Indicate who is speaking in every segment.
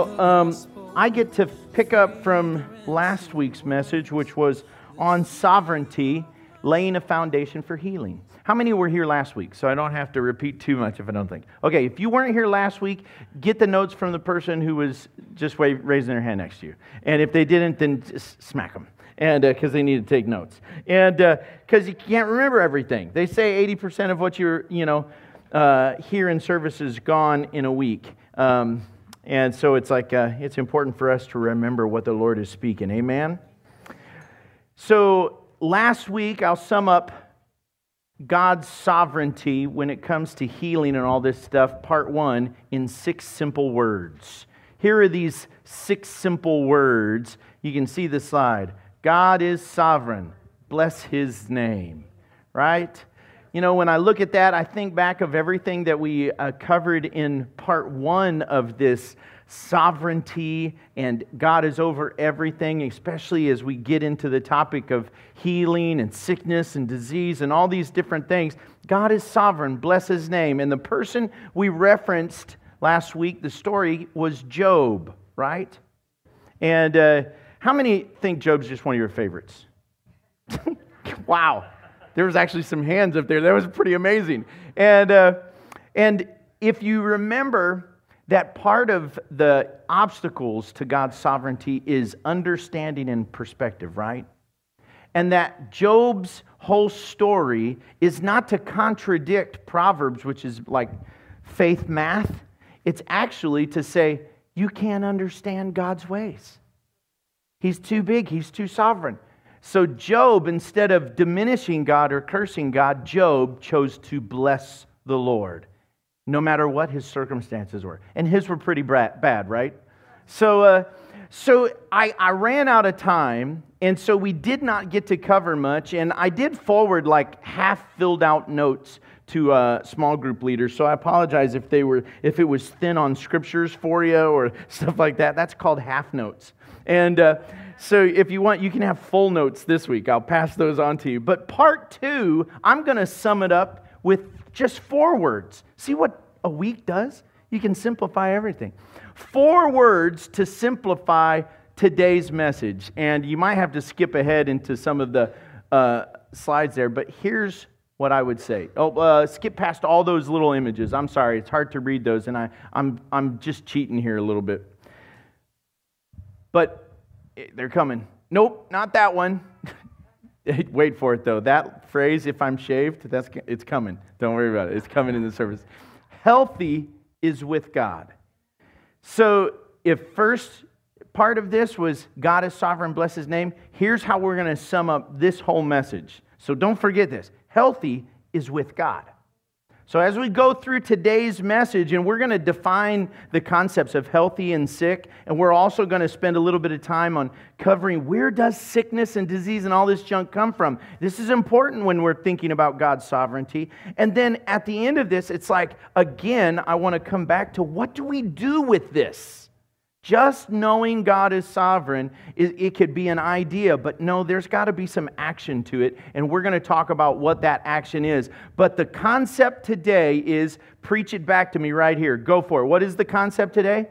Speaker 1: I get to pick up from last week's message, which was on sovereignty, laying a foundation for healing. How many were here last week? So I don't have to repeat too much if I don't think. Okay, if you weren't here last week, get the notes from the person who was just raising their hand next to you. And if they didn't, then just smack them. And because they need to take notes. And because you can't remember everything. They say 80% of what you're, here in service is gone in a week. And so it's like, it's important for us to remember what the Lord is speaking. Amen? So last week, I'll sum up God's sovereignty when it comes to healing and all this stuff, part 1, in 6 simple words. Here are these 6 simple words. You can see the slide. God is sovereign. Bless His name. Right? You know, when I look at that, I think back of everything that we covered in part 1 of this sovereignty, and God is over everything, especially as we get into the topic of healing and sickness and disease and all these different things. God is sovereign. Bless His name. And the person we referenced last week, the story, was Job, right? And how many think Job's just one of your favorites? Wow. There was actually some hands up there. That was pretty amazing. And if you remember that part of the obstacles to God's sovereignty is understanding and perspective, right? And that Job's whole story is not to contradict Proverbs, which is like faith math. It's actually to say, you can't understand God's ways. He's too big. He's too sovereign. So Job, instead of diminishing God or cursing God, Job chose to bless the Lord, no matter what his circumstances were. And his were pretty bad, right? So I ran out of time, and so we did not get to cover much. And I did forward like half-filled out notes to small group leaders. So I apologize if it was thin on scriptures for you or stuff like that. That's called half notes. And so if you want, you can have full notes this week. I'll pass those on to you. But part 2, I'm going to sum it up with just 4 words. See what a week does? You can simplify everything. 4 words to simplify today's message. And you might have to skip ahead into some of the slides there. But here's what I would say. Skip past all those little images. I'm sorry, it's hard to read those. And I'm just cheating here a little bit. But they're coming. Nope, not that one. Wait for it, though. That phrase, if I'm shaved, it's coming. Don't worry about it. It's coming in the service. Healthy is with God. So if first part of this was God is sovereign, bless His name, here's how we're going to sum up this whole message. So don't forget this. Healthy is with God. So as we go through today's message, and we're going to define the concepts of healthy and sick, and we're also going to spend a little bit of time on covering where does sickness and disease and all this junk come from. This is important when we're thinking about God's sovereignty. And then at the end of this, it's like, again, I want to come back to what do we do with this? Just knowing God is sovereign, it could be an idea, but no, there's got to be some action to it, and we're going to talk about what that action is. But the concept today is, preach it back to me right here. Go for it. What is the concept today?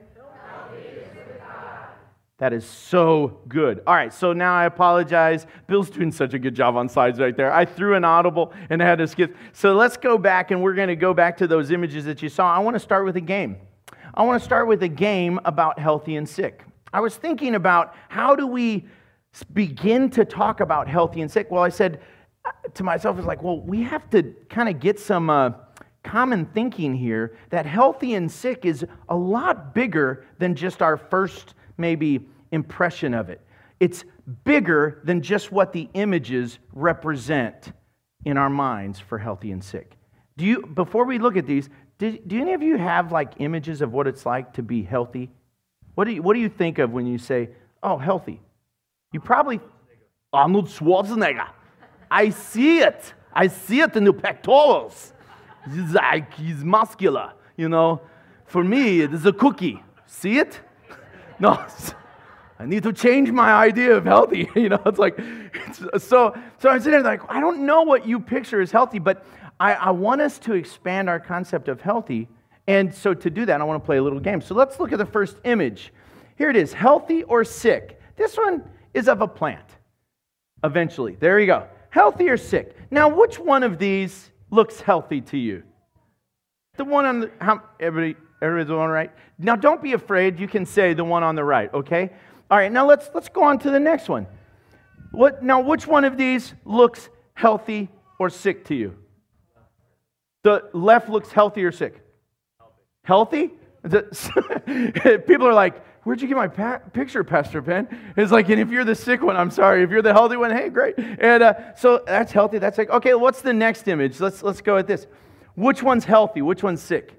Speaker 1: That is so good. All right, so now I apologize. Bill's doing such a good job on slides right there. I threw an audible and I had to skip. So let's go back, and we're going to go back to those images that you saw. I want to start with a game. I want to start with a game about healthy and sick. I was thinking about how do we begin to talk about healthy and sick? Well, I said to myself, it's like, well, we have to kind of get some common thinking here that healthy and sick is a lot bigger than just our first maybe impression of it. It's bigger than just what the images represent in our minds for healthy and sick. Before we look at these, do any of you have like images of what it's like to be healthy? What do you think of when you say, oh, healthy? You probably, Arnold Schwarzenegger. I see it. I see it in the pectorals. He's muscular, For me, it is a cookie. See it? No, I need to change my idea of healthy. It's like, so I'm sitting there like, I don't know what you picture as healthy, but I want us to expand our concept of healthy. And so to do that, I want to play a little game. So let's look at the first image. Here it is, healthy or sick. This one is of a plant, eventually. There you go. Healthy or sick. Now, which one of these looks healthy to you? The one on the, everybody's the one right? Now, don't be afraid. You can say the one on the right, okay? All right, now let's go on to the next one. Now, which one of these looks healthy or sick to you? The left looks healthy or sick? Healthy? People are like, where'd you get my picture, Pastor Ben? It's like, and if you're the sick one, I'm sorry. If you're the healthy one, hey, great. And so that's healthy, that's sick. Okay, what's the next image? Let's go with this. Which one's healthy? Which one's sick?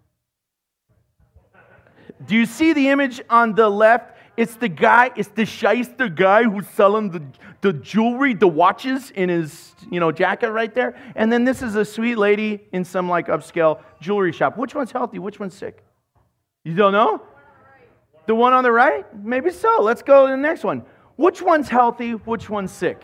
Speaker 1: Do you see the image on the left? It's the guy, it's the shyster guy who's selling the jewelry, the watches in his, jacket right there. And then this is a sweet lady in some like upscale jewelry shop. Which one's healthy? Which one's sick? You don't know? The one on the right? Maybe so. Let's go to the next one. Which one's healthy? Which one's sick?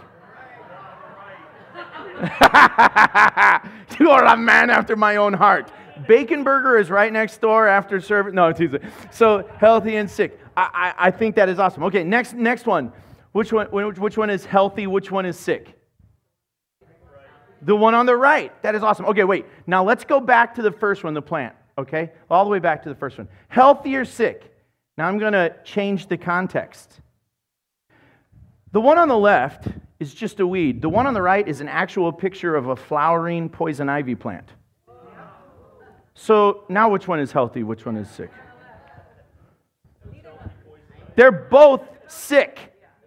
Speaker 1: You are a man after my own heart. Bacon Burger is right next door after service. No, Tuesday. So healthy and sick. I think that is awesome. Okay, next one. Which one is healthy? Which one is sick? The one on the right. That is awesome. Okay, wait. Now let's go back to the first one, the plant. Okay, all the way back to the first one. Healthy or sick? Now I'm going to change the context. The one on the left is just a weed. The one on the right is an actual picture of a flowering poison ivy plant. So now which one is healthy? Which one is sick? They're both sick.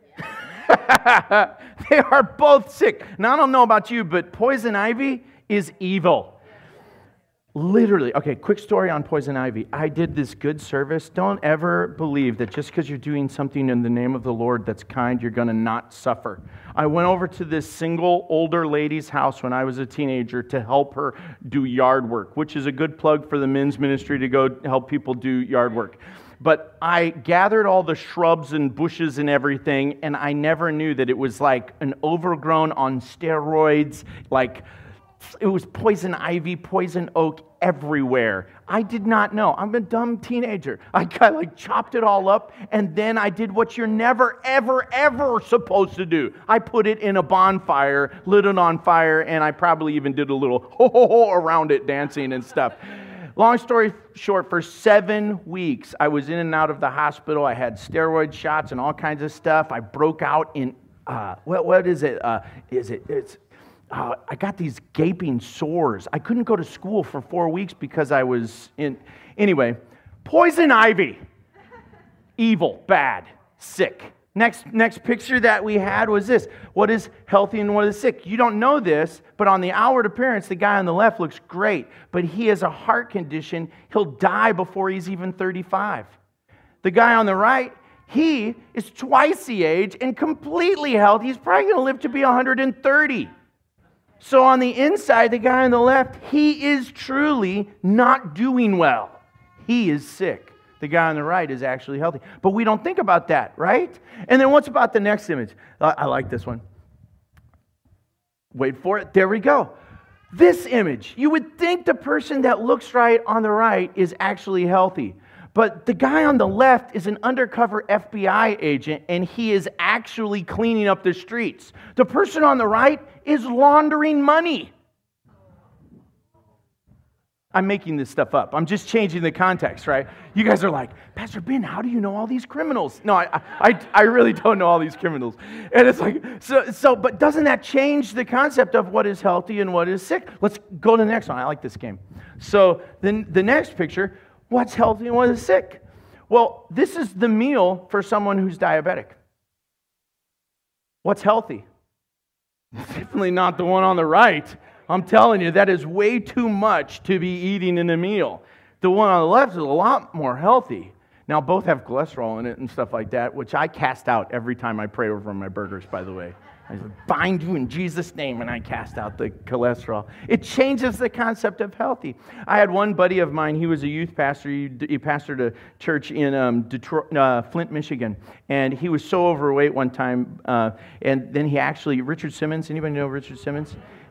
Speaker 1: They are both sick. Now, I don't know about you, but poison ivy is evil. Literally. Okay, quick story on poison ivy. I did this good service. Don't ever believe that just because you're doing something in the name of the Lord that's kind, you're going to not suffer. I went over to this single older lady's house when I was a teenager to help her do yard work, which is a good plug for the men's ministry to go help people do yard work. But I gathered all the shrubs and bushes and everything, and I never knew that it was like an overgrown on steroids, like it was poison ivy, poison oak everywhere. I did not know. I'm a dumb teenager. I chopped it all up, and then I did what you're never, ever, ever supposed to do. I put it in a bonfire, lit it on fire, and I probably even did a little ho-ho-ho around it, dancing and stuff. Long story short, for 7 weeks, I was in and out of the hospital. I had steroid shots and all kinds of stuff. I broke out in, what is it? I got these gaping sores. I couldn't go to school for 4 weeks because I was in... Anyway, poison ivy. Evil, bad, sick. Next picture that we had was this. What is healthy and what is sick? You don't know this, but on the outward appearance, the guy on the left looks great, but he has a heart condition. He'll die before he's even 35. The guy on the right, he is twice the age and completely healthy. He's probably going to live to be 130. So on the inside, the guy on the left, he is truly not doing well. He is sick. The guy on the right is actually healthy. But we don't think about that, right? And then what's about the next image? I like this one. Wait for it. There we go. This image. You would think the person that looks right on the right is actually healthy. But the guy on the left is an undercover FBI agent, and he is actually cleaning up the streets. The person on the right is laundering money. I'm making this stuff up. I'm just changing the context, right? You guys are like, Pastor Ben, how do you know all these criminals? No, I really don't know all these criminals. And it's like, but doesn't that change the concept of what is healthy and what is sick? Let's go to the next one. I like this game. So then the next picture, what's healthy and what is sick? Well, this is the meal for someone who's diabetic. What's healthy? Definitely not the one on the right. I'm telling you, that is way too much to be eating in a meal. The one on the left is a lot more healthy. Now, both have cholesterol in it and stuff like that, which I cast out every time I pray over my burgers, by the way. I bind you in Jesus' name, and I cast out the cholesterol. It changes the concept of healthy. I had one buddy of mine, he was a youth pastor. He pastored a church in Detroit, Flint, Michigan. And he was so overweight one time. And then he actually, Richard Simmons, anybody know Richard Simmons?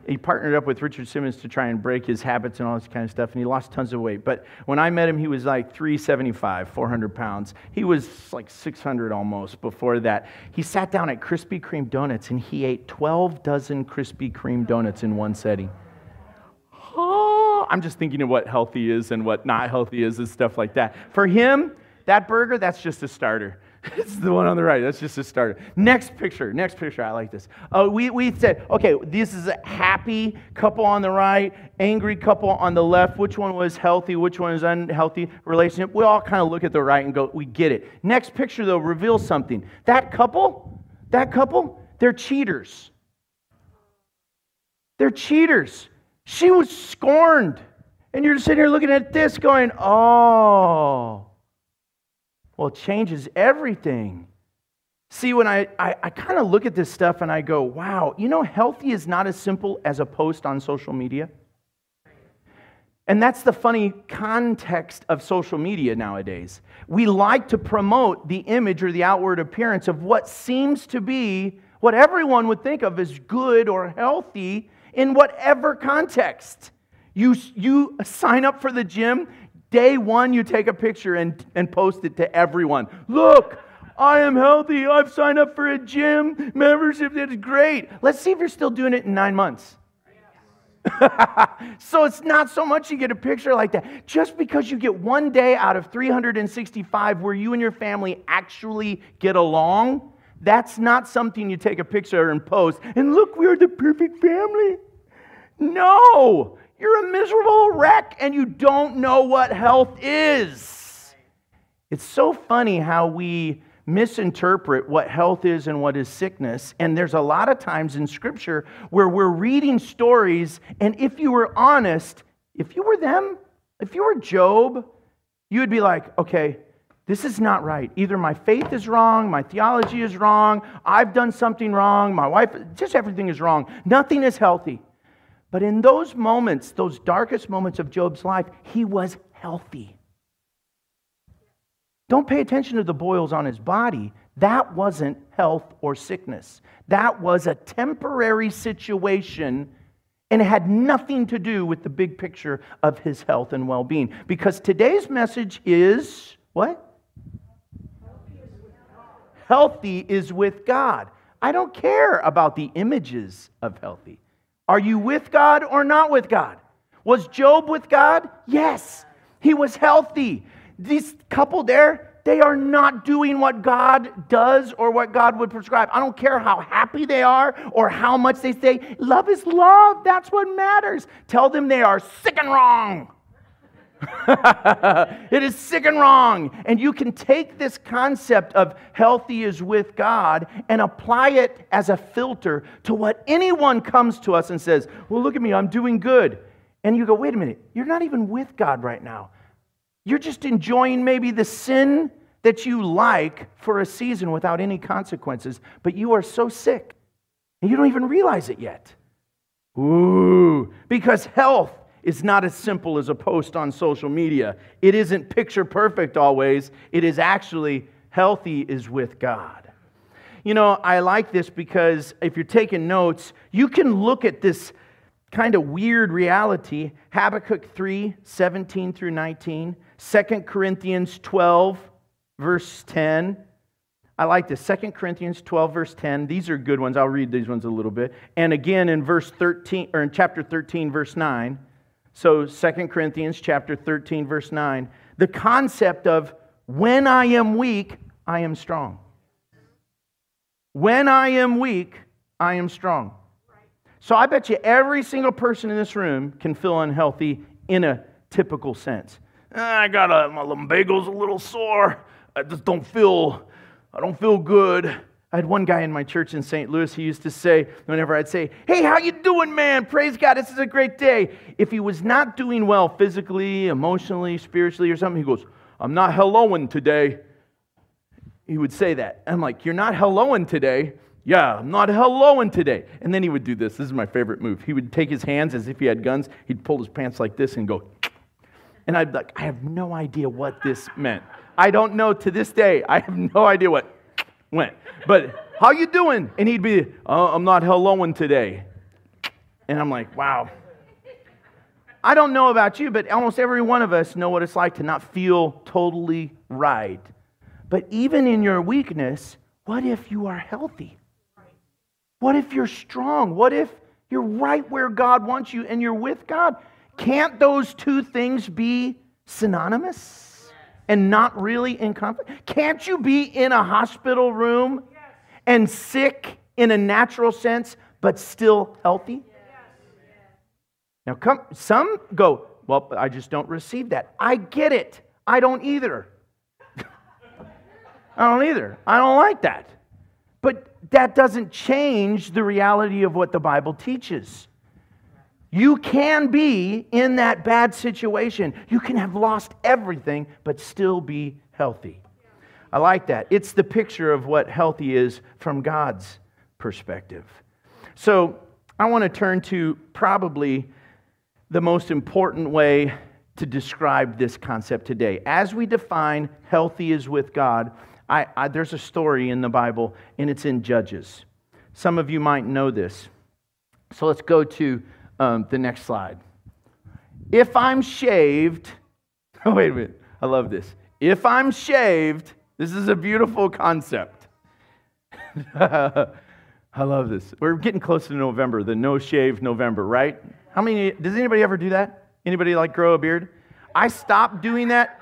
Speaker 1: he partnered up with Richard Simmons to try and break his habits and all this kind of stuff, and he lost tons of weight. But when I met him, he was like 375, 400 pounds. He was like 600 almost before that. He sat down at Krispy Kreme donuts, and he ate 12 dozen Krispy Kreme donuts in one setting. Oh, I'm just thinking of what healthy is and what not healthy is and stuff like that. For him, that burger, that's just a starter. It's the one on the right. That's just a starter. Next picture. I like this. We said, okay, this is a happy couple on the right, angry couple on the left. Which one was healthy? Which one is unhealthy relationship? We all kind of look at the right and go, we get it. Next picture, though, reveals something. That couple, they're cheaters. They're cheaters. She was scorned. And you're sitting here looking at this going, oh. Well, it changes everything. See, when I kind of look at this stuff and I go, wow, healthy is not as simple as a post on social media. And that's the funny context of social media nowadays. We like to promote the image or the outward appearance of what seems to be what everyone would think of as good or healthy in whatever context. You sign up for the gym. Day one, you take a picture and post it to everyone. Look, I am healthy. I've signed up for a gym membership. It's great. Let's see if you're still doing it in 9 months. So it's not so much you get a picture like that. Just because you get one day out of 365 where you and your family actually get along, that's not something you take a picture and post. And look, we're the perfect family. No! You're a miserable wreck and you don't know what health is. It's so funny how we misinterpret what health is and what is sickness. And there's a lot of times in Scripture where we're reading stories, and if you were honest, if you were them, if you were Job, you would be like, okay, this is not right. Either my faith is wrong, my theology is wrong, I've done something wrong, my wife, just everything is wrong. Nothing is healthy. But in those moments, those darkest moments of Job's life, he was healthy. Don't pay attention to the boils on his body. That wasn't health or sickness. That was a temporary situation, and it had nothing to do with the big picture of his health and well-being. Because today's message is, what? Healthy is with God. I don't care about the images of healthy. Are you with God or not with God? Was Job with God? Yes. He was healthy. This couple there, they are not doing what God does or what God would prescribe. I don't care how happy they are or how much they say, love is love. That's what matters. Tell them they are sick and wrong. It is sick and wrong. And you can take this concept of healthy is with God and apply it as a filter to what anyone comes to us and says, well, look at me, I'm doing good. And you go, wait a minute, you're not even with God right now. You're just enjoying maybe the sin that you like for a season without any consequences, but you are so sick and you don't even realize it yet. Ooh, because health is not as simple as a post on social media. It isn't picture perfect always. It is actually healthy is with God. I like this because if you're taking notes, you can look at this kind of weird reality. Habakkuk 3, 17 through 19. 2 Corinthians 12, verse 10. I like this. 2 Corinthians 12, verse 10. These are good ones. I'll read these ones a little bit. And again in verse 13, or in chapter 13, verse 9. So 2 Corinthians chapter 13, verse 9. The concept of when I am weak, I am strong. When I am weak, I am strong. So I bet you every single person in this room can feel unhealthy in a typical sense. My lumbago's a little sore. I don't feel good. I had one guy in my church in St. Louis, he used to say, whenever I'd say, hey, how you doing, man? Praise God, this is a great day. If he was not doing well physically, emotionally, spiritually, or something, he goes, I'm not helloing today. He would say that. I'm like, you're not helloing today? Yeah, I'm not helloing today. And then he would do this. This is my favorite move. He would take his hands as if he had guns. He'd pull his pants like this and go, and I'd be like, I have no idea what this meant. I don't know to this day. I have no idea what went. But how you doing? And he'd be, I'm not helloing today. And I'm like, wow. I don't know about you, but almost every one of us know what it's like to not feel totally right. But even in your weakness, what if you are healthy? What if you're strong? What if you're right where God wants you and you're with God? Can't those two things be synonymous and not really in conflict? Can't you be in a hospital room and sick in a natural sense, but still healthy? Now, some go, well, I just don't receive that. I get it. I don't either. I don't like that. But that doesn't change the reality of what the Bible teaches. You can be in that bad situation. You can have lost everything, but still be healthy. I like that. It's the picture of what healthy is from God's perspective. So I want to turn to probably the most important way to describe this concept today. As we define healthy is with God, there's a story in the Bible, and it's in Judges. Some of you might know this. So let's go to the next slide. If I'm shaved, oh, wait a minute, I love this. If I'm shaved, this is a beautiful concept. I love this. We're getting close to November, the no shave November, right? Does anybody ever do that? Anybody like grow a beard? I stopped doing that.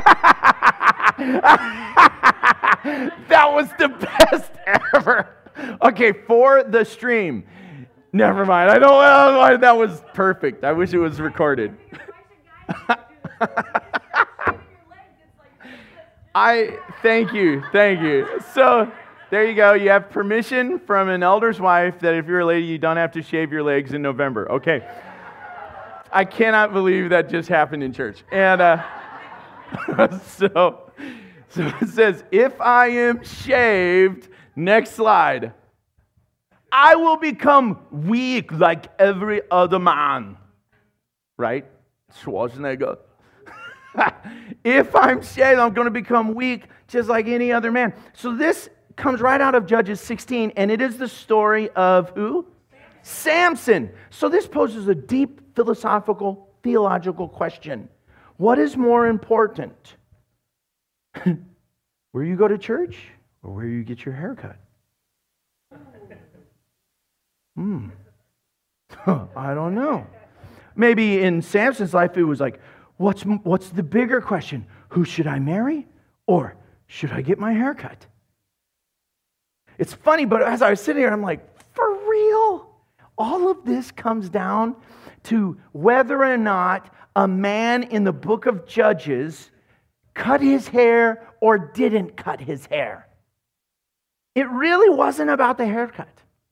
Speaker 1: That was the best ever. Okay, for the stream. Never mind. I don't. That was perfect. I wish it was recorded. Thank you. So there you go. You have permission from an elder's wife that if you're a lady, you don't have to shave your legs in November. Okay. I cannot believe that just happened in church. And so it says, if I am shaved, next slide, I will become weak like every other man. Right? Schwarzenegger. If I'm shaved, I'm going to become weak just like any other man. So this comes right out of Judges 16, and it is the story of who? Samson. So this poses a deep philosophical, theological question. What is more important? Where you go to church or where you get your hair cut? I don't know. Maybe in Samson's life it was like, what's the bigger question? Who should I marry or should I get my hair cut? It's funny, but as I was sitting here, I'm like, for real? All of this comes down to whether or not a man in the book of Judges cut his hair or didn't cut his hair. It really wasn't about the haircut.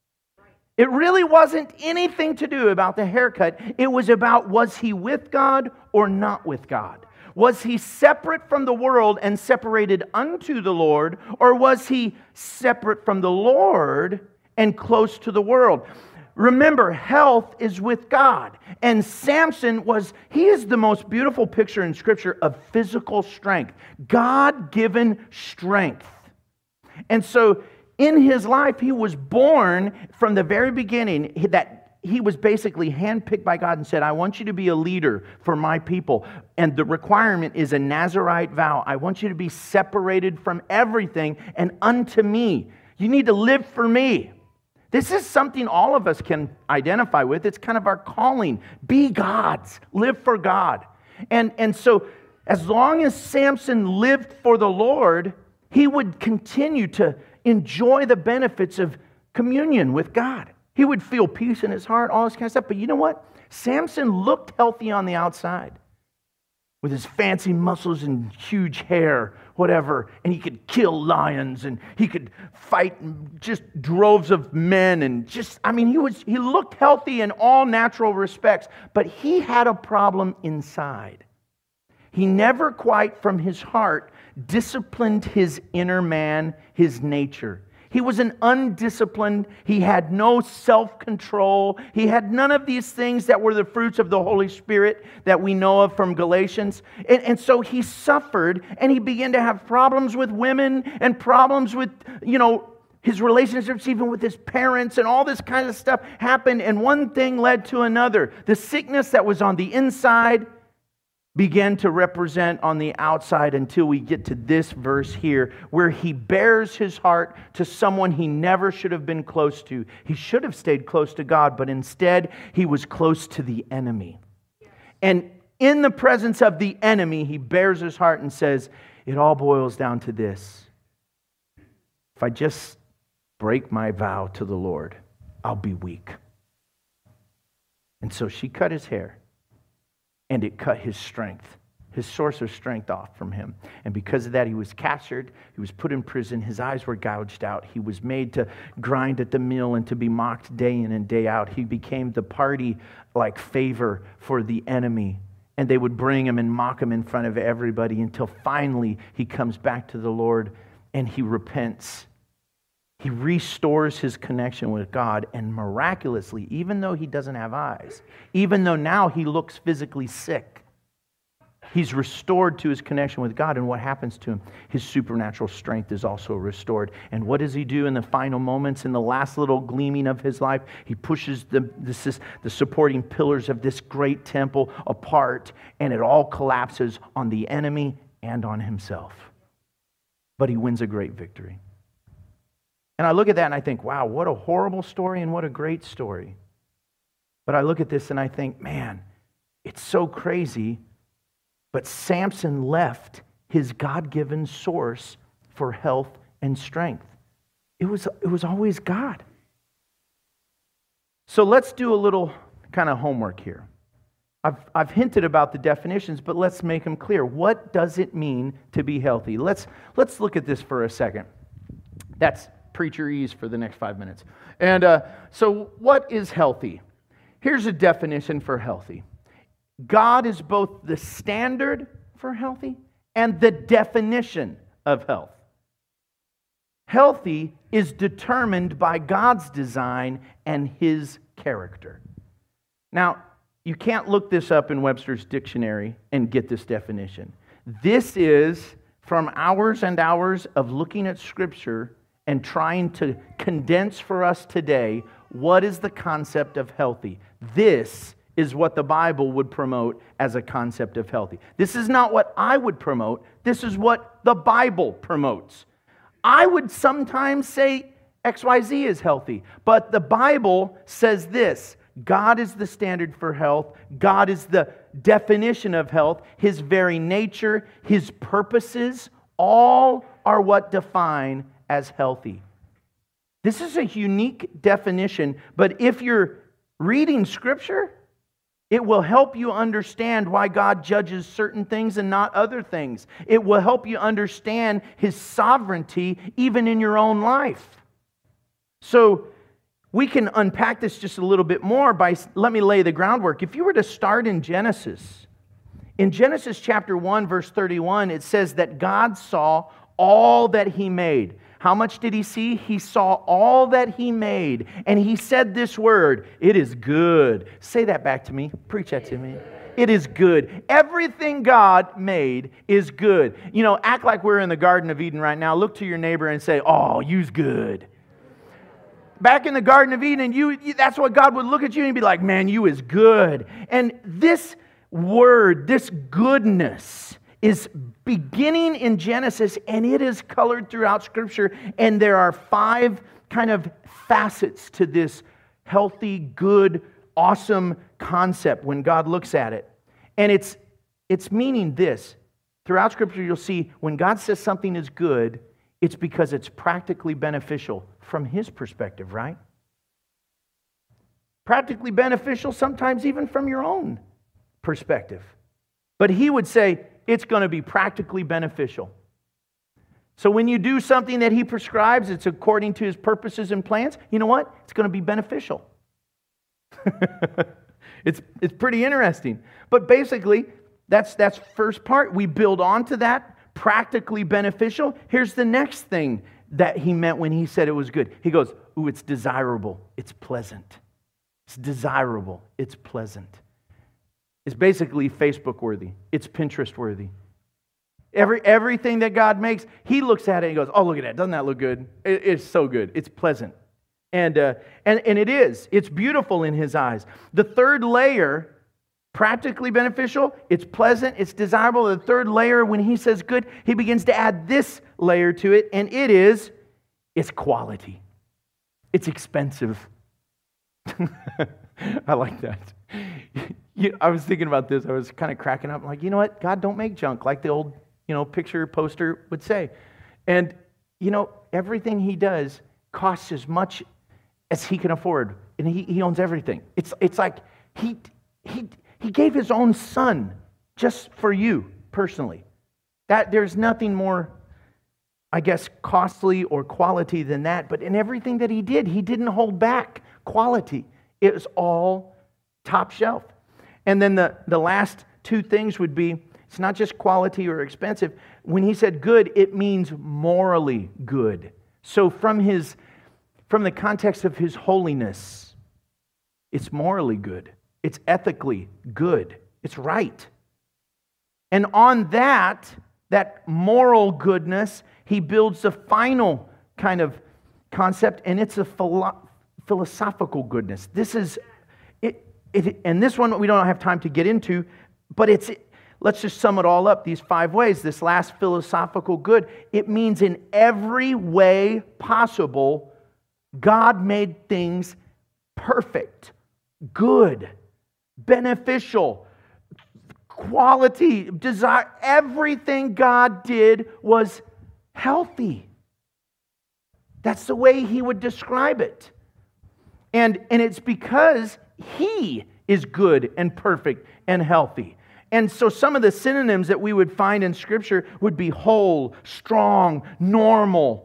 Speaker 1: It really wasn't anything to do about the haircut. It was about, was he with God or not with God? Was he separate from the world and separated unto the Lord, or was he separate from the Lord and close to the world? Remember, health is with God. And Samson he is the most beautiful picture in Scripture of physical strength. God-given strength. And so in his life, he was born from the very beginning that he was basically handpicked by God and said, I want you to be a leader for my people. And the requirement is a Nazirite vow. I want you to be separated from everything and unto me. You need to live for me. This is something all of us can identify with. It's kind of our calling. Be God's. Live for God. And so as long as Samson lived for the Lord, he would continue to enjoy the benefits of communion with God. He would feel peace in his heart, all this kind of stuff. But you know what? Samson looked healthy on the outside with his fancy muscles and huge hair, whatever. And he could kill lions and he could fight just droves of men. And he looked healthy in all natural respects. But he had a problem inside. He never quite from his heart disciplined his inner man, his nature. He was an undisciplined. He had no self-control. He had none of these things that were the fruits of the Holy Spirit that we know of from Galatians. And so he suffered, and he began to have problems with women and problems with, His relationships even with his parents and all this kind of stuff happened, and one thing led to another. The sickness that was on the inside began to represent on the outside until we get to this verse here, where he bears his heart to someone he never should have been close to. He should have stayed close to God, but instead he was close to the enemy. And in the presence of the enemy, he bears his heart and says, it all boils down to this. If I just break my vow to the Lord, I'll be weak. And so she cut his hair, and it cut his strength, his source of strength off from him. And because of that, he was captured, he was put in prison, his eyes were gouged out, he was made to grind at the mill and to be mocked day in and day out. He became the party like favor for the enemy. And they would bring him and mock him in front of everybody until finally he comes back to the Lord and he repents. He restores his connection with God, and miraculously, even though he doesn't have eyes, even though now he looks physically sick, he's restored to his connection with God. And what happens to him? His supernatural strength is also restored. And what does he do in the final moments, in the last little gleaming of his life? He pushes the supporting pillars of this great temple apart, and it all collapses on the enemy and on himself. But he wins a great victory. And I look at that and I think, wow, what a horrible story and what a great story. But I look at this and I think, man, it's so crazy. But Samson left his God-given source for health and strength. It was always God. So let's do a little kind of homework here. I've hinted about the definitions, but let's make them clear. What does it mean to be healthy? Let's look at this for a second. That's preacher ease for the next 5 minutes. And so what is healthy? Here's a definition for healthy. God is both the standard for healthy and the definition of health. Healthy is determined by God's design and His character. Now, you can't look this up in Webster's dictionary and get this definition. This is from hours and hours of looking at Scripture and trying to condense for us today what is the concept of healthy. This is what the Bible would promote as a concept of healthy. This is not what I would promote. This is what the Bible promotes. I would sometimes say XYZ is healthy, but the Bible says this: God is the standard for health. God is the definition of health. His very nature, His purposes, all are what define as healthy. This is a unique definition, but if you're reading Scripture, it will help you understand why God judges certain things and not other things. It will help you understand His sovereignty even in your own life. So we can unpack this just a little bit more by, let me lay the groundwork. If you were to start in Genesis chapter 1, verse 31, it says that God saw all that He made. How much did He see? He saw all that He made. And He said this word, it is good. Say that back to me. Preach that to me. It is good. Everything God made is good. You know, act like we're in the Garden of Eden right now. Look to your neighbor and say, oh, you's good. Back in the Garden of Eden, that's what God would look at you and be like, man, you is good. And this word, this goodness, is beginning in Genesis, and it is colored throughout Scripture. And there are 5 kind of facets to this healthy, good, awesome concept when God looks at it. And it's meaning this. Throughout Scripture, you'll see when God says something is good, it's because it's practically beneficial from His perspective, right? Practically beneficial, sometimes even from your own perspective. But He would say, it's going to be practically beneficial. So when you do something that He prescribes, it's according to His purposes and plans, you know what? It's going to be beneficial. It's pretty interesting. But basically, that's first part. We build onto that, practically beneficial. Here's the next thing that He meant when He said it was good. He goes, ooh, it's desirable. It's pleasant. It's desirable. It's pleasant. It's basically Facebook worthy. It's Pinterest worthy. Everything that God makes, He looks at it and goes, oh, look at that. Doesn't that look good? It's so good. It's pleasant. And it is. It's beautiful in His eyes. The third layer, practically beneficial, it's pleasant, it's desirable. The third layer, when He says good, He begins to add this layer to it, and it's quality. It's expensive. I like that. I was thinking about this. I was kind of cracking up. I'm like, you know what? God don't make junk, like the old, picture poster would say. And, everything He does costs as much as He can afford. And He owns everything. It's like He gave His own Son just for you personally. That there's nothing more, I guess, costly or quality than that. But in everything that He did, He didn't hold back quality. It was all top shelf. And then the last two things would be, it's not just quality or expensive. When He said good, it means morally good. So from the context of His holiness, it's morally good. It's ethically good. It's right. And on that moral goodness, He builds the final kind of concept, and it's a philosophical goodness. This is and this one we don't have time to get into, but let's just sum it all up, these 5 ways. This last philosophical good, it means in every way possible, God made things perfect, good, beneficial, quality, desire. Everything God did was healthy. That's the way He would describe it. And it's because He is good and perfect and healthy. And so some of the synonyms that we would find in Scripture would be whole, strong, normal.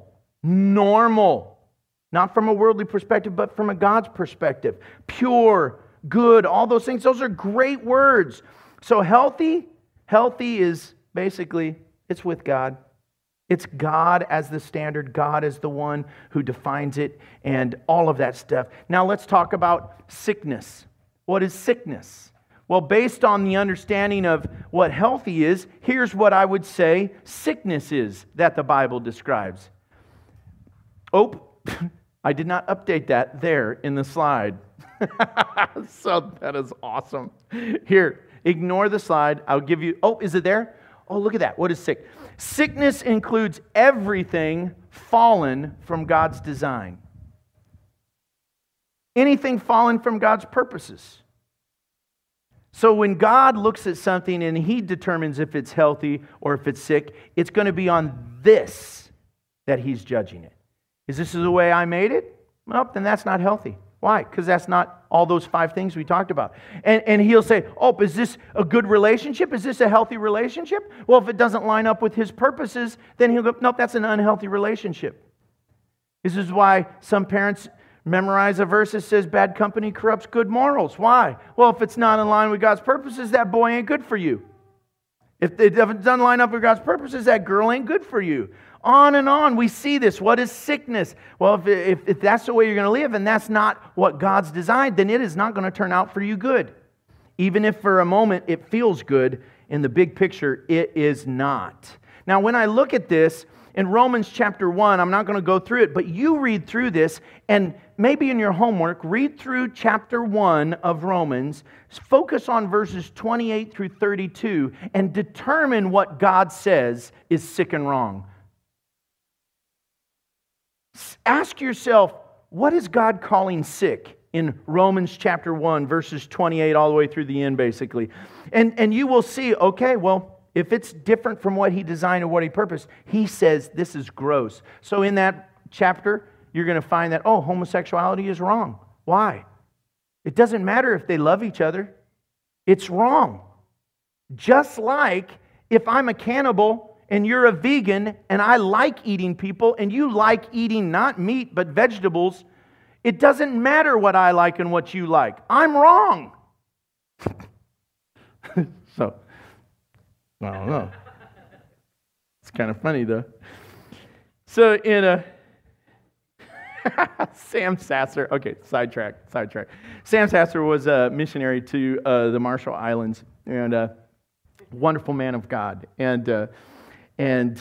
Speaker 1: Not from a worldly perspective, but from a God's perspective. Pure, good, all those things. Those are great words. So healthy is basically, it's with God. It's God as the standard. God is the one who defines it and all of that stuff. Now let's talk about sickness. What is sickness? Well, based on the understanding of what healthy is, here's what I would say sickness is that the Bible describes. Oh, I did not update that there in the slide. So that is awesome. Here, ignore the slide. I'll give you, is it there? Oh, look at that. What is sick? Sickness includes everything fallen from God's design. Anything fallen from God's purposes. So when God looks at something and He determines if it's healthy or if it's sick, it's going to be on this that He's judging it. Is this the way I made it? Well, then that's not healthy. Why? Because that's not all those 5 things we talked about. And He'll say, is this a good relationship? Is this a healthy relationship? Well, if it doesn't line up with His purposes, then He'll go, nope, that's an unhealthy relationship. This is why some parents memorize a verse that says bad company corrupts good morals. Why? Well, if it's not in line with God's purposes, that boy ain't good for you. If it doesn't line up with God's purposes, that girl ain't good for you. On and on, we see this. What is sickness? Well, if that's the way you're going to live and that's not what God's designed, then it is not going to turn out for you good. Even if for a moment it feels good, in the big picture, it is not. Now, when I look at this, in Romans chapter 1, I'm not going to go through it, but you read through this, and maybe in your homework, read through chapter 1 of Romans, focus on verses 28 through 32, and determine what God says is sick and wrong. Ask yourself, what is God calling sick in Romans chapter 1, verses 28 all the way through the end, basically? And you will see, okay, well, if it's different from what He designed or what He purposed, He says this is gross. So in that chapter, you're going to find that, homosexuality is wrong. Why? It doesn't matter if they love each other. It's wrong. Just like if I'm a cannibal and you're a vegan and I like eating people and you like eating not meat but vegetables, it doesn't matter what I like and what you like. I'm wrong. So, I don't know. It's kind of funny though. So in a Sam Sasser, sidetrack. Sam Sasser was a missionary to the Marshall Islands and a wonderful man of God. And and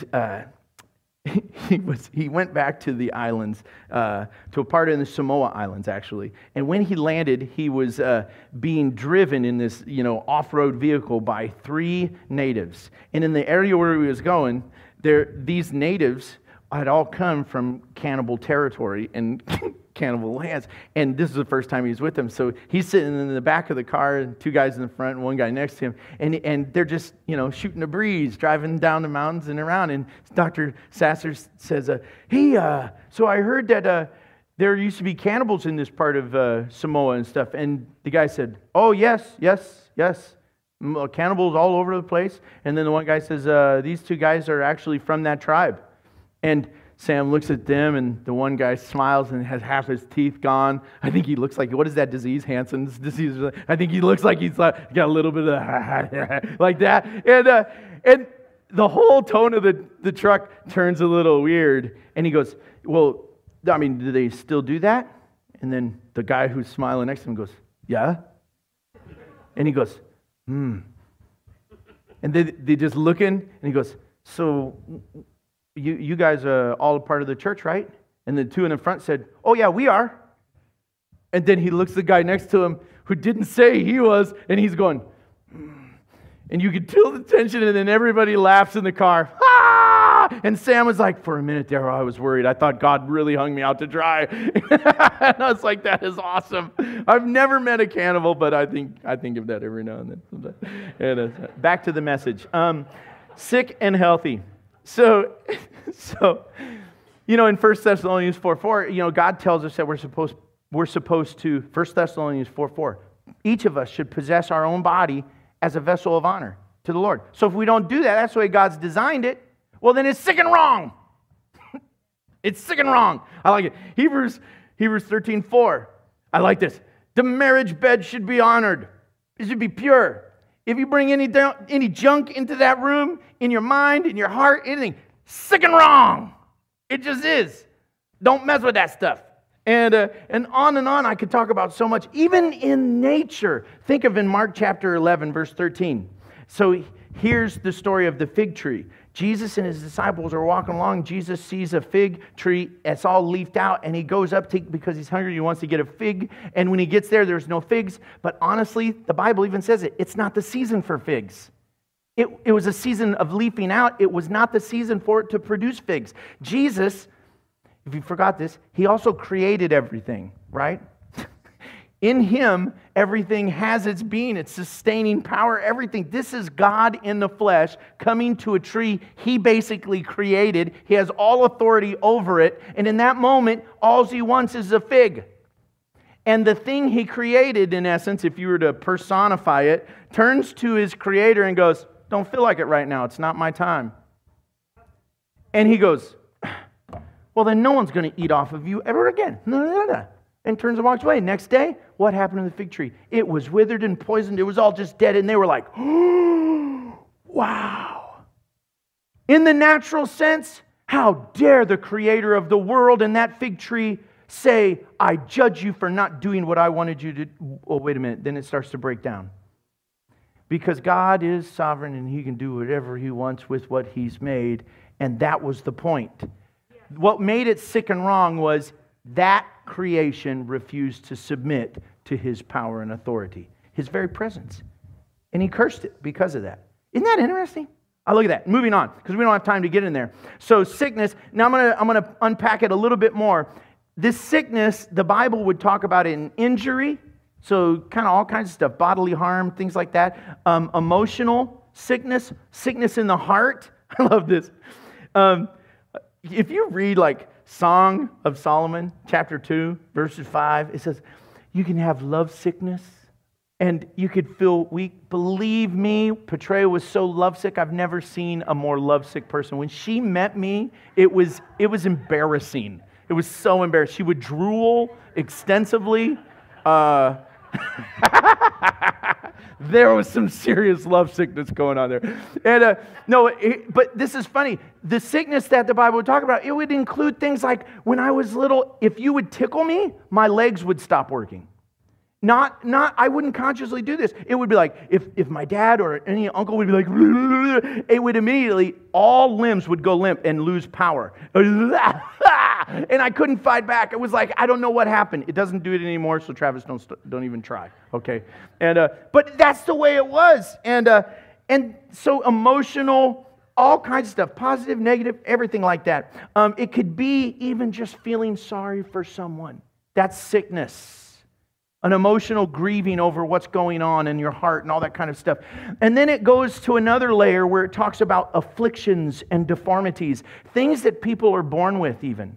Speaker 1: he went back to the islands, to a part in the Samoa Islands, actually. And when he landed, he was being driven in this, off-road vehicle by 3 natives. And in the area where he was going, these natives had all come from cannibal territory and cannibal lands. And this is the first time he was with them. So he's sitting in the back of the car, and 2 guys in the front and 1 guy next to him. And they're just, shooting the breeze, driving down the mountains and around. And Dr. Sasser says, hey, so I heard that there used to be cannibals in this part of Samoa and stuff. And the guy said, oh, yes. Cannibals all over the place. And then the one guy says, these 2 guys are actually from that tribe. And Sam looks at them, and the one guy smiles and has half his teeth gone. I think he looks like, what is that disease? Hansen's disease. I think he looks like he's got a little bit of like that. And the whole tone of the truck turns a little weird. And he goes, well, I mean, do they still do that? And then the guy who's smiling next to him goes, yeah. And he goes, And they just looking, and he goes, so you guys are all a part of the church, right? And the 2 in the front said, oh yeah, we are. And then he looks at the guy next to him who didn't say he was, and he's going, and you could feel the tension, and then everybody laughs in the car. Ah! And Sam was like, for a minute there, I was worried. I thought God really hung me out to dry. And I was like, that is awesome. I've never met a cannibal, but I think of that every now and then. And back to the message. Sick and healthy. So, in 1 Thessalonians 4:4, God tells us that we're supposed to, 1 Thessalonians 4:4, each of us should possess our own body as a vessel of honor to the Lord. So if we don't do that, that's the way God's designed it, well, then it's sick and wrong. It's sick and wrong. I like it. Hebrews 13:4. I like this. The marriage bed should be honored. It should be pure. If you bring any junk into that room, in your mind, in your heart, anything, sick and wrong. It just is. Don't mess with that stuff. And on I could talk about so much. Even in nature. Think of in Mark chapter 11, verse 13. So here's the story of the fig tree. Jesus and his disciples are walking along. Jesus sees a fig tree. It's all leafed out. And he goes up because he's hungry. He wants to get a fig. And when he gets there, there's no figs. But honestly, the Bible even says it. It's not the season for figs. It was a season of leafing out. It was not the season for it to produce figs. Jesus, if you forgot this, he also created everything, right? In him, everything has its being, its sustaining power, everything. This is God in the flesh coming to a tree he basically created. He has all authority over it. And in that moment, all he wants is a fig. And the thing he created, in essence, if you were to personify it, turns to his creator and goes, don't feel like it right now. It's not my time. And he goes, well, then no one's going to eat off of you ever again. No. And turns and walks away. Next day, what happened to the fig tree? It was withered and poisoned. It was all just dead. And they were like, oh, wow. In the natural sense, how dare the creator of the world and that fig tree say, I judge you for not doing what I wanted you to do. Oh, wait a minute. Then it starts to break down. Because God is sovereign and he can do whatever he wants with what he's made. And that was the point. Yeah. What made it sick and wrong was that creation refused to submit to his power and authority, his very presence. And he cursed it because of that. Isn't that interesting? I look at that. Moving on, because we don't have time to get in there. So sickness, now I'm going to unpack it a little bit more. This sickness, the Bible would talk about an injury, so kind of all kinds of stuff, bodily harm, things like that. Emotional sickness, sickness in the heart. I love this. If you read like Song of Solomon, chapter 2, verses 5, it says, you can have love sickness and you could feel weak. Believe me, Petrea was so lovesick. I've never seen a more lovesick person. When she met me, it was embarrassing. It was so embarrassing. She would drool extensively. There was some serious love sickness going on there. And but this is funny. The sickness that the Bible would talk about, it would include things like when I was little, if you would tickle me, my legs would stop working. I wouldn't consciously do this. It would be like, if my dad or any uncle would be like, it would immediately, all limbs would go limp and lose power. And I couldn't fight back. It was like, I don't know what happened. It doesn't do it anymore, so Travis, don't even try, okay? But that's the way it was. And so emotional, all kinds of stuff, positive, negative, everything like that. It could be even just feeling sorry for someone. That's sickness. An emotional grieving over what's going on in your heart and all that kind of stuff. And then it goes to another layer where it talks about afflictions and deformities, things that people are born with even.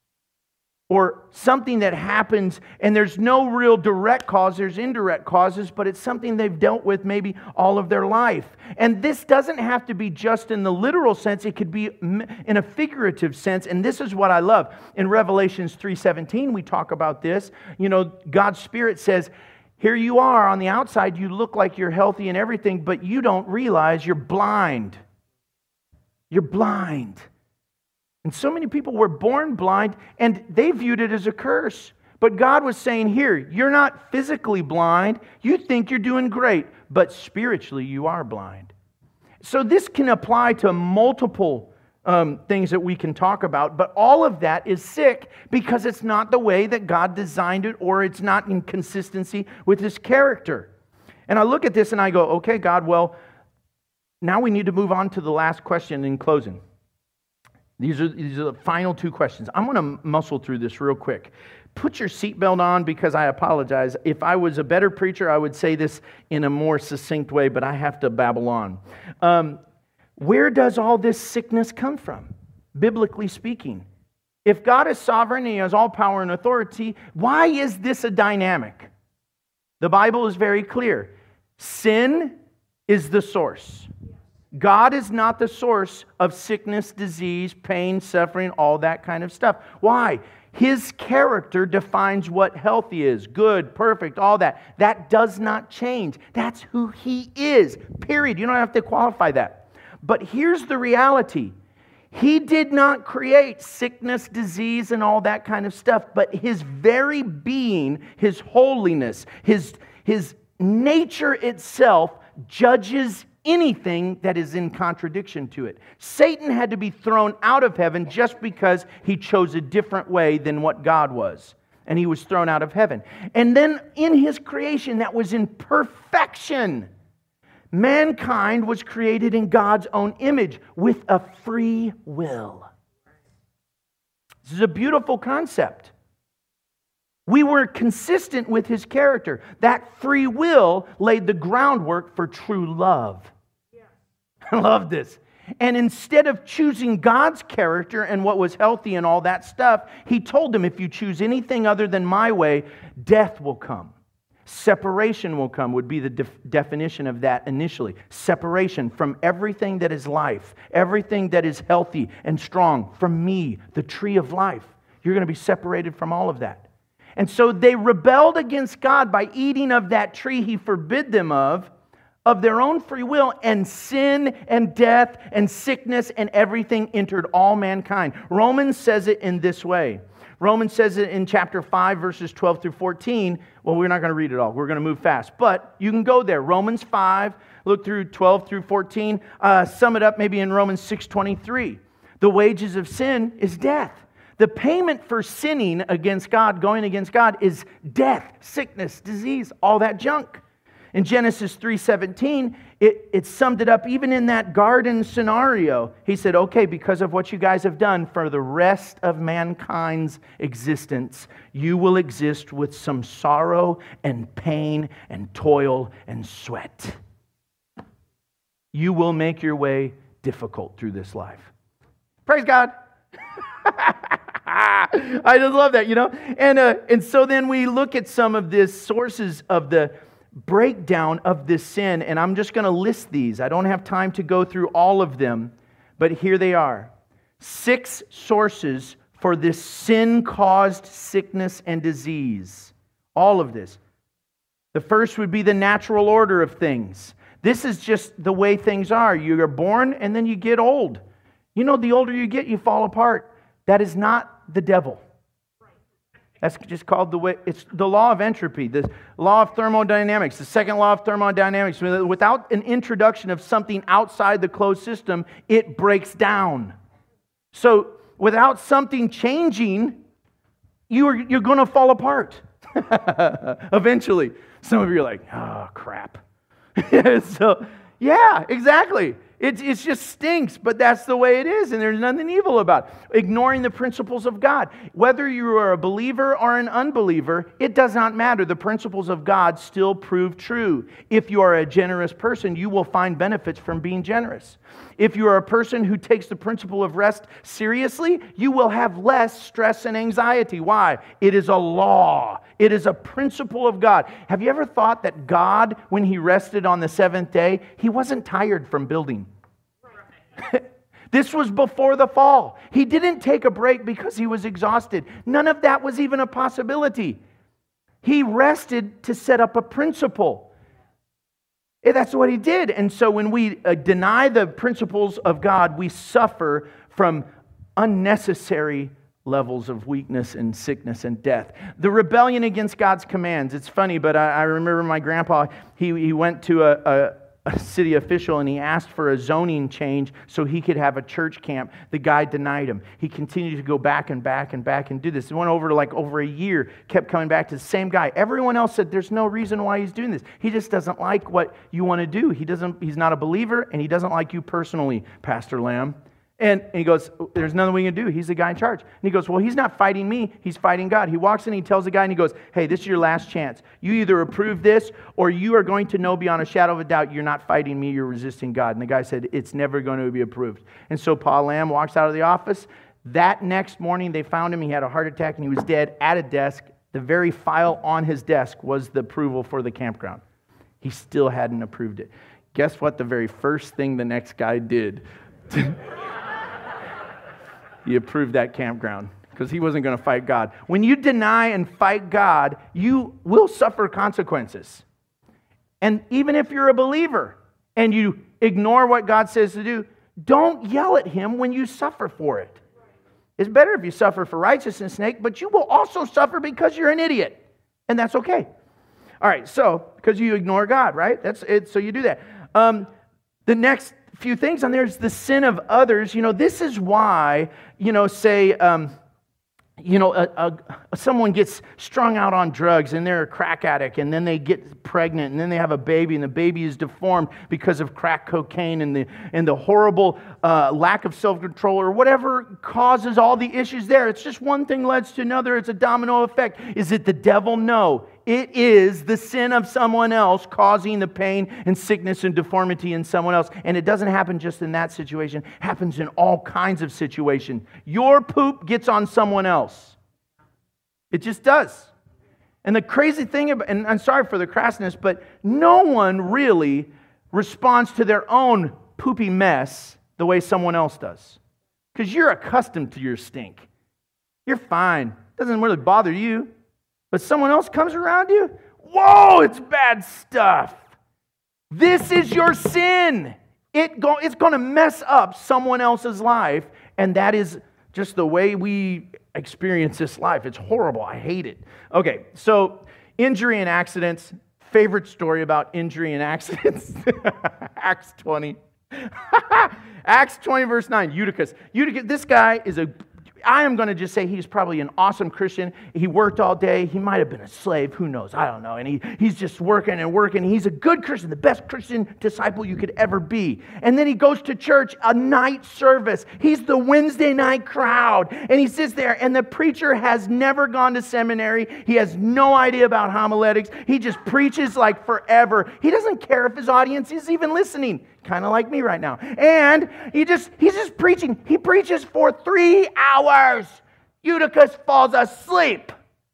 Speaker 1: Or something that happens and there's no real direct cause, there's indirect causes, but it's something they've dealt with maybe all of their life. And this doesn't have to be just in the literal sense, it could be in a figurative sense. And this is what I love. In Revelations 3:17, we talk about this. You know, God's Spirit says, here you are on the outside, you look like you're healthy and everything, but you don't realize you're blind. You're blind. And so many people were born blind, and they viewed it as a curse. But God was saying, here, you're not physically blind. You think you're doing great, but spiritually you are blind. So this can apply to multiple things that we can talk about, but all of that is sick because it's not the way that God designed it, or it's not in consistency with His character. And I look at this and I go, okay, God, well, now we need to move on to the last question in closing. These are the final two questions. I'm going to muscle through this real quick. Put your seatbelt on, because I apologize. If I was a better preacher, I would say this in a more succinct way, but I have to babble on. Where does all this sickness come from, biblically speaking? If God is sovereign and He has all power and authority, why is this a dynamic? The Bible is very clear. Sin is the source. God is not the source of sickness, disease, pain, suffering, all that kind of stuff. Why? His character defines what healthy is, good, perfect, all that. That does not change. That's who He is, period. You don't have to qualify that. But here's the reality. He did not create sickness, disease, and all that kind of stuff, but His very being, His holiness, His nature itself judges anything that is in contradiction to it. Satan had to be thrown out of heaven just because he chose a different way than what God was. And he was thrown out of heaven. And then in His creation that was in perfection, mankind was created in God's own image with a free will. This is a beautiful concept. We were consistent with His character. That free will laid the groundwork for true love. I love this. And instead of choosing God's character and what was healthy and all that stuff, He told them, if you choose anything other than my way, death will come. Separation will come, would be the definition of that initially. Separation from everything that is life, everything that is healthy and strong, from me, the tree of life. You're going to be separated from all of that. And so they rebelled against God by eating of that tree He forbid them of their own free will, and sin and death and sickness and everything entered all mankind. Romans says it in this way. Romans says it in chapter 5, verses 12 through 14. Well, we're not going to read it all. We're going to move fast. But you can go there. Romans 5, look through 12 through 14. Sum it up maybe in Romans 6:23. The wages of sin is death. The payment for sinning against God, going against God, is death, sickness, disease, all that junk. In Genesis 3:17, it summed it up even in that garden scenario. He said, okay, because of what you guys have done for the rest of mankind's existence, you will exist with some sorrow and pain and toil and sweat. You will make your way difficult through this life. Praise God. I just love that, you know. And so then we look at some of the sources of the breakdown of this sin, and I'm just going to list these. I don't have time to go through all of them, but here they are. 6 sources for this sin-caused sickness and disease. All of this. The first would be the natural order of things. This is just the way things are. You are born and then you get old. You know, the older you get, you fall apart. That is not the devil. That's just called the way, it's the law of entropy, the law of thermodynamics, the second law of thermodynamics. Without an introduction of something outside the closed system, it breaks down. So without something changing, you're going to fall apart eventually. Some of you are like, oh, crap. So, yeah, exactly. It just stinks, but that's the way it is, and there's nothing evil about it. Ignoring the principles of God. Whether you are a believer or an unbeliever, it does not matter. The principles of God still prove true. If you are a generous person, you will find benefits from being generous. If you are a person who takes the principle of rest seriously, you will have less stress and anxiety. Why? It is a law. It is a principle of God. Have you ever thought that God, when He rested on the seventh day, He wasn't tired from building? This was before the fall. He didn't take a break because He was exhausted. None of that was even a possibility. He rested to set up a principle. That's what He did. And so when we deny the principles of God, we suffer from unnecessary levels of weakness and sickness and death. The rebellion against God's commands. It's funny, but I remember my grandpa, he went to a city official and he asked for a zoning change so he could have a church camp. The guy denied him. He continued to go back and back and back and do this. It went over to over a year, kept coming back to the same guy. Everyone else said there's no reason why he's doing this. He just doesn't like what you want to do. He's not a believer and he doesn't like you personally, Pastor Lamb. And he goes, there's nothing we can do. He's the guy in charge. And he goes, well, he's not fighting me. He's fighting God. He walks in, he tells the guy, and he goes, hey, this is your last chance. You either approve this, or you are going to know beyond a shadow of a doubt you're not fighting me, you're resisting God. And the guy said, it's never going to be approved. And so Pa Lamb walks out of the office. That next morning, they found him. He had a heart attack, and he was dead at a desk. The very file on his desk was the approval for the campground. He still hadn't approved it. Guess what the very first thing the next guy did? He approved that campground because he wasn't going to fight God. When you deny and fight God, you will suffer consequences. And even if you're a believer and you ignore what God says to do, don't yell at Him when you suffer for it. It's better if you suffer for righteousness' sake, but you will also suffer because you're an idiot. And that's okay. All right, so, because you ignore God, right? That's it. So you do that. The next few things on there is the sin of others. This is why, say, someone gets strung out on drugs and they're a crack addict and then they get pregnant and then they have a baby and the baby is deformed because of crack cocaine and the horrible lack of self-control or whatever causes all the issues there. It's just one thing leads to another. It's a domino effect. Is it the devil? No. It is the sin of someone else causing the pain and sickness and deformity in someone else. And it doesn't happen just in that situation. It happens in all kinds of situations. Your poop gets on someone else. It just does. And the crazy thing, and I'm sorry for the crassness, but no one really responds to their own poopy mess the way someone else does. Because you're accustomed to your stink. You're fine. It doesn't really bother you. But someone else comes around you, whoa, it's bad stuff. This is your sin. It's going to mess up someone else's life, and that is just the way we experience this life. It's horrible. I hate it. Okay, so injury and accidents. Favorite story about injury and accidents? Acts 20. Acts 20, verse 9, Eutychus. This guy is I am going to just say he's probably an awesome Christian. He worked all day. He might have been a slave. Who knows? I don't know. And he's just working and working. He's a good Christian, the best Christian disciple you could ever be. And then he goes to church, a night service. He's the Wednesday night crowd. And he sits there, and the preacher has never gone to seminary. He has no idea about homiletics. He just preaches like forever. He doesn't care if his audience is even listening. Kind of like me right now. And he's just preaching. He preaches for 3 hours. Eutychus falls asleep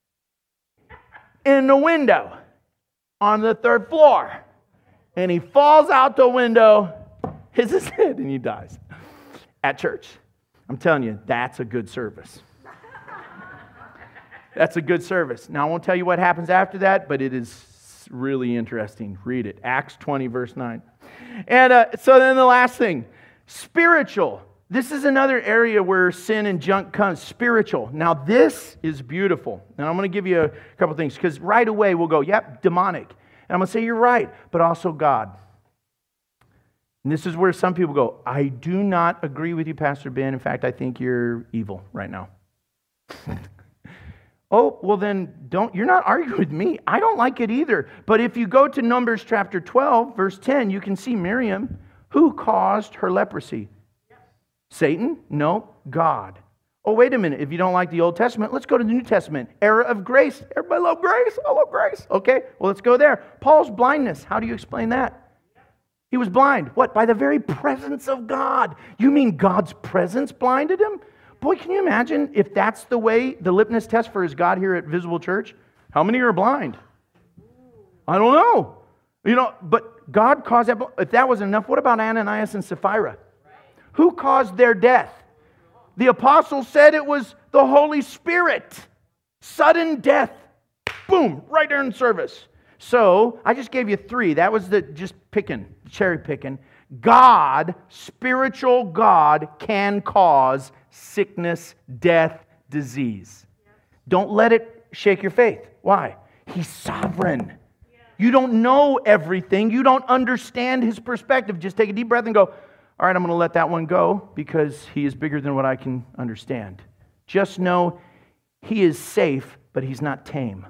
Speaker 1: in the window on the 3rd floor. And he falls out the window, hits his head, and he dies at church. I'm telling you, that's a good service. That's a good service. Now, I won't tell you what happens after that, but it is really interesting. Read it. Acts 20, verse 9. And so then the last thing, spiritual This is another area where sin and junk comes, spiritual. Now, this is beautiful. And I'm going to give you a couple things, because right away we'll go, yep, demonic. And I'm going to say, you're right, but also God. And this is where some people go, I do not agree with you, Pastor Ben. In fact, I think you're evil right now. Oh, well then, you're not arguing with me. I don't like it either. But if you go to Numbers chapter 12, verse 10, you can see Miriam. Who caused her leprosy? Satan? No, God. Oh, wait a minute. If you don't like the Old Testament, let's go to the New Testament. Era of grace. Everybody love grace. I love grace. Okay, well, let's go there. Paul's blindness. How do you explain that? He was blind. What? By the very presence of God. You mean God's presence blinded him? Boy, can you imagine if that's the way the litmus test for is God here at Visible Church? How many are blind? I don't know. But God caused that. If that wasn't enough, what about Ananias and Sapphira? Who caused their death? The apostles said it was the Holy Spirit. Sudden death. Boom, right there in service. So, I just gave you 3. That was cherry picking. God, spiritual God, can cause sickness, death, disease. Don't let it shake your faith. Why? He's sovereign. You don't know everything. You don't understand His perspective. Just take a deep breath and go, all right, I'm going to let that one go because He is bigger than what I can understand. Just know He is safe, but He's not tame.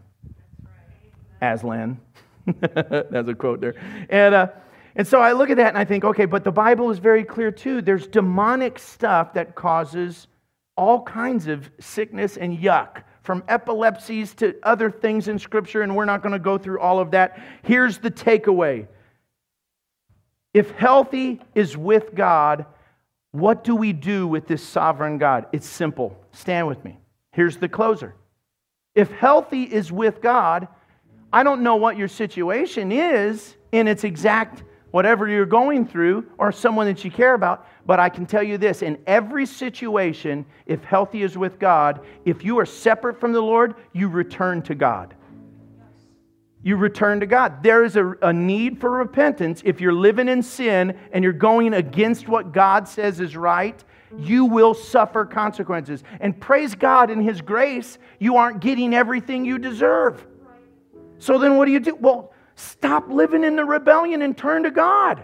Speaker 1: Aslan. That's a quote there. And so I look at that and I think, okay, but the Bible is very clear too. There's demonic stuff that causes all kinds of sickness and yuck, from epilepsies to other things in Scripture, and we're not going to go through all of that. Here's the takeaway. If healthy is with God, what do we do with this sovereign God? It's simple. Stand with me. Here's the closer. If healthy is with God, I don't know what your situation is in its exact whatever you're going through or someone that you care about, but I can tell you this, in every situation, if healthy is with God, if you are separate from the Lord, you return to God. You return to God. There is a need for repentance. If you're living in sin and you're going against what God says is right, you will suffer consequences. And praise God, in His grace, you aren't getting everything you deserve. So then what do you do? Well, stop living in the rebellion and turn to God.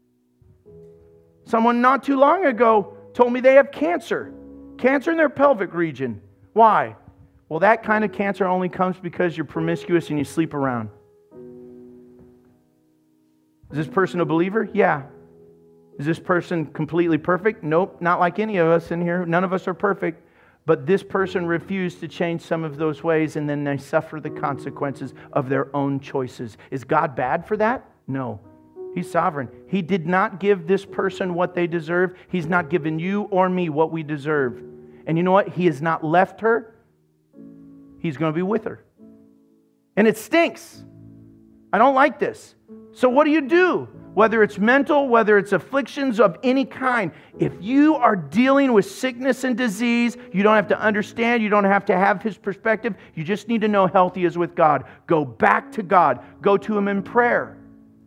Speaker 1: Someone not too long ago told me they have cancer. Cancer in their pelvic region. Why? Well, that kind of cancer only comes because you're promiscuous and you sleep around. Is this person a believer? Yeah. Is this person completely perfect? Nope, not like any of us in here. None of us are perfect. But this person refused to change some of those ways, and then they suffer the consequences of their own choices. Is God bad for that? No. He's sovereign. He did not give this person what they deserve. He's not given you or me what we deserve. And you know what? He has not left her. He's going to be with her. And it stinks. I don't like this. So what do? Whether it's mental, whether it's afflictions of any kind, if you are dealing with sickness and disease, you don't have to understand, you don't have to have His perspective, you just need to know healthy is with God. Go back to God. Go to Him in prayer.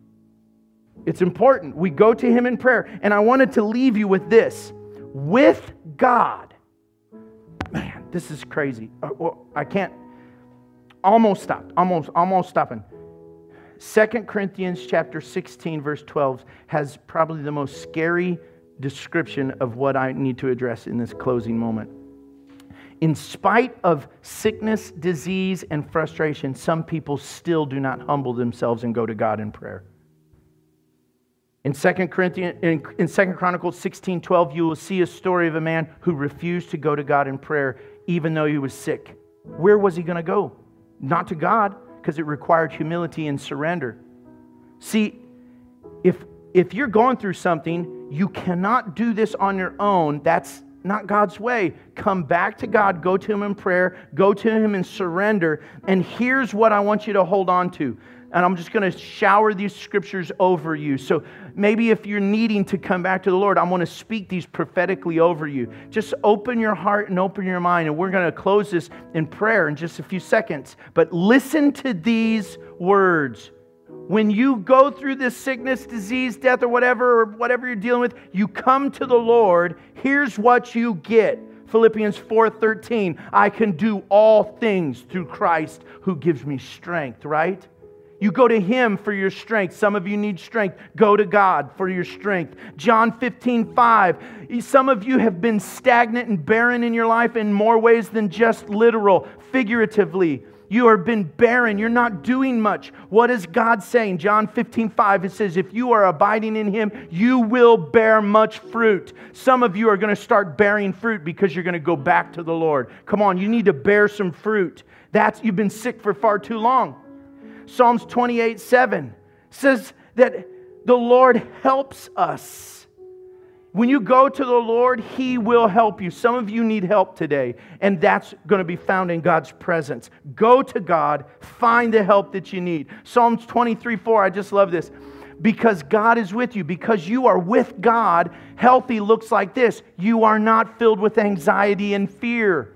Speaker 1: It's important. We go to Him in prayer. And I wanted to leave you with this. With God. Man, this is crazy. I can't. Almost stopped. Almost stopping. 2 Corinthians chapter 16, verse 12 has probably the most scary description of what I need to address in this closing moment. In spite of sickness, disease, and frustration, some people still do not humble themselves and go to God in prayer. In 2 Chronicles 16:12, you will see a story of a man who refused to go to God in prayer even though he was sick. Where was he going to go? Not to God, because it required humility and surrender. See, if you're going through something, you cannot do this on your own. That's not God's way. Come back to God, go to Him in prayer, go to Him in surrender. And here's what I want you to hold on to. And I'm just going to shower these scriptures over you. So maybe if you're needing to come back to the Lord, I'm going to speak these prophetically over you. Just open your heart and open your mind. And we're going to close this in prayer in just a few seconds. But listen to these words. When you go through this sickness, disease, death, or whatever you're dealing with, you come to the Lord. Here's what you get. Philippians 4:13, I can do all things through Christ who gives me strength, right? You go to Him for your strength. Some of you need strength. Go to God for your strength. John 15:5, some of you have been stagnant and barren in your life in more ways than just literal, figuratively. You have been barren. You're not doing much. What is God saying? John 15:5, it says, if you are abiding in Him, you will bear much fruit. Some of you are going to start bearing fruit because you're going to go back to the Lord. Come on, you need to bear some fruit. You've been sick for far too long. Psalms 28:7 says that the Lord helps us. When you go to the Lord, He will help you. Some of you need help today, and that's going to be found in God's presence. Go to God, find the help that you need. Psalms 23:4, I just love this. Because God is with you, because you are with God, healthy looks like this. You are not filled with anxiety and fear.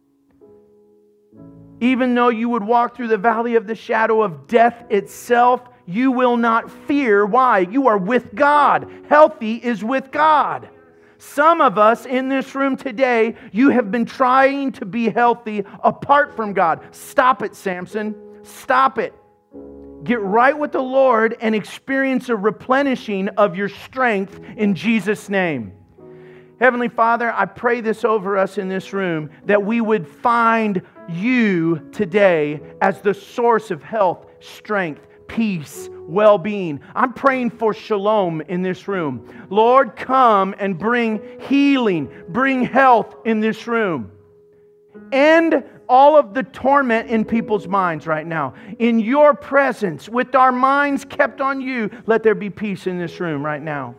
Speaker 1: Even though you would walk through the valley of the shadow of death itself, you will not fear. Why? You are with God. Healthy is with God. Some of us in this room today, you have been trying to be healthy apart from God. Stop it, Samson. Stop it. Get right with the Lord and experience a replenishing of your strength in Jesus' name. Heavenly Father, I pray this over us in this room, that we would find You today as the source of health, strength, peace, well-being. I'm praying for shalom in this room. Lord, come and bring healing, bring health in this room. End all of the torment in people's minds right now. In Your presence, with our minds kept on You, let there be peace in this room right now.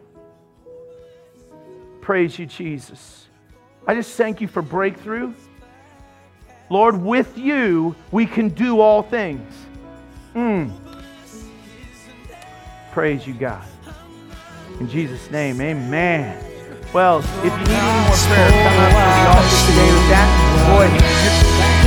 Speaker 1: Praise You, Jesus. I just thank You for breakthrough. Lord, with You, we can do all things. Praise You, God. In Jesus' name, amen. Well, if you need any more prayer, come up to the altar today with that. Boy,